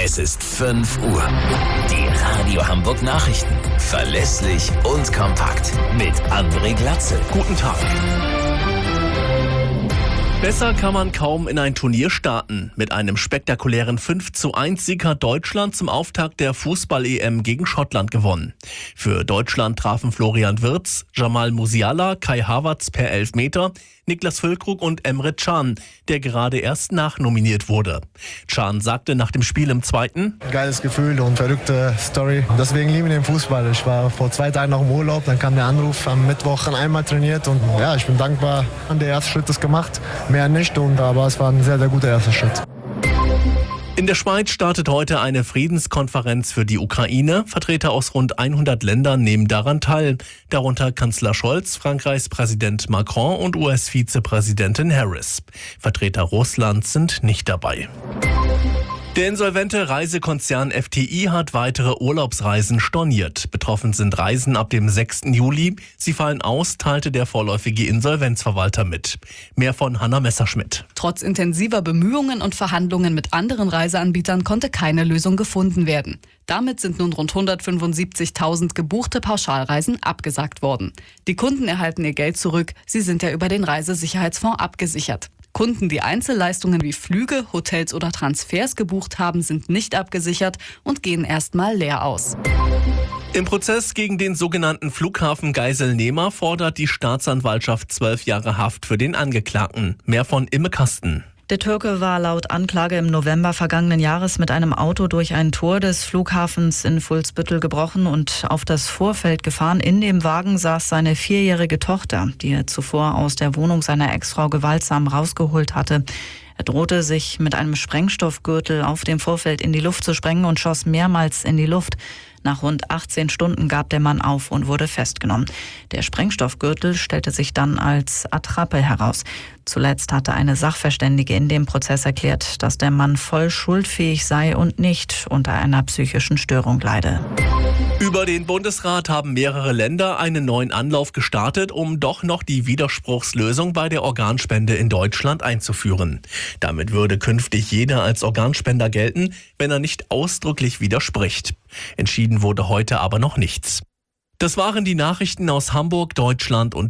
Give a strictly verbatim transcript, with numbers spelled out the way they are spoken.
Es ist fünf Uhr. Die Radio Hamburg Nachrichten. Verlässlich und kompakt. Mit André Glatzel. Guten Tag. Besser kann man kaum in ein Turnier starten. Mit einem spektakulären fünf zu eins Sieg hat Deutschland zum Auftakt der Fußball-E M gegen Schottland gewonnen. Für Deutschland trafen Florian Wirtz, Jamal Musiala, Kai Havertz per Elfmeter, Niklas Füllkrug und Emre Can, der gerade erst nachnominiert wurde. Can sagte nach dem Spiel im Zweiten: Geiles Gefühl und verrückte Story. Deswegen liebe ich den Fußball. Ich war vor zwei Tagen noch im Urlaub, dann kam der Anruf, am Mittwoch einmal trainiert und ja, ich bin dankbar. Der erste Schritt ist gemacht, mehr nicht, und aber es war ein sehr, sehr guter erster Schritt. In der Schweiz startet heute eine Friedenskonferenz für die Ukraine. Vertreter aus rund hundert Ländern nehmen daran teil, darunter Kanzler Scholz, Frankreichs Präsident Macron und U S-Vizepräsidentin Harris. Vertreter Russlands sind nicht dabei. Der insolvente Reisekonzern F T I hat weitere Urlaubsreisen storniert. Betroffen sind Reisen ab dem sechsten Juli. Sie fallen aus, teilte der vorläufige Insolvenzverwalter mit. Mehr von Hanna Messerschmidt. Trotz intensiver Bemühungen und Verhandlungen mit anderen Reiseanbietern konnte keine Lösung gefunden werden. Damit sind nun rund hundertfünfundsiebzigtausend gebuchte Pauschalreisen abgesagt worden. Die Kunden erhalten ihr Geld zurück. Sie sind ja über den Reisesicherheitsfonds abgesichert. Kunden, die Einzelleistungen wie Flüge, Hotels oder Transfers gebucht haben, sind nicht abgesichert und gehen erstmal leer aus. Im Prozess gegen den sogenannten Flughafen-Geiselnehmer fordert die Staatsanwaltschaft zwölf Jahre Haft für den Angeklagten. Mehr von Imme Kasten. Der Türke war laut Anklage im November vergangenen Jahres mit einem Auto durch ein Tor des Flughafens in Fuhlsbüttel gebrochen und auf das Vorfeld gefahren. In dem Wagen saß seine vierjährige Tochter, die er zuvor aus der Wohnung seiner Ex-Frau gewaltsam rausgeholt hatte. Er drohte, sich mit einem Sprengstoffgürtel auf dem Vorfeld in die Luft zu sprengen und schoss mehrmals in die Luft. Nach rund achtzehn Stunden gab der Mann auf und wurde festgenommen. Der Sprengstoffgürtel stellte sich dann als Attrappe heraus. Zuletzt hatte eine Sachverständige in dem Prozess erklärt, dass der Mann voll schuldfähig sei und nicht unter einer psychischen Störung leide. Über den Bundesrat haben mehrere Länder einen neuen Anlauf gestartet, um doch noch die Widerspruchslösung bei der Organspende in Deutschland einzuführen. Damit würde künftig jeder als Organspender gelten, wenn er nicht ausdrücklich widerspricht. Entschieden wurde heute aber noch nichts. Das waren die Nachrichten aus Hamburg, Deutschland und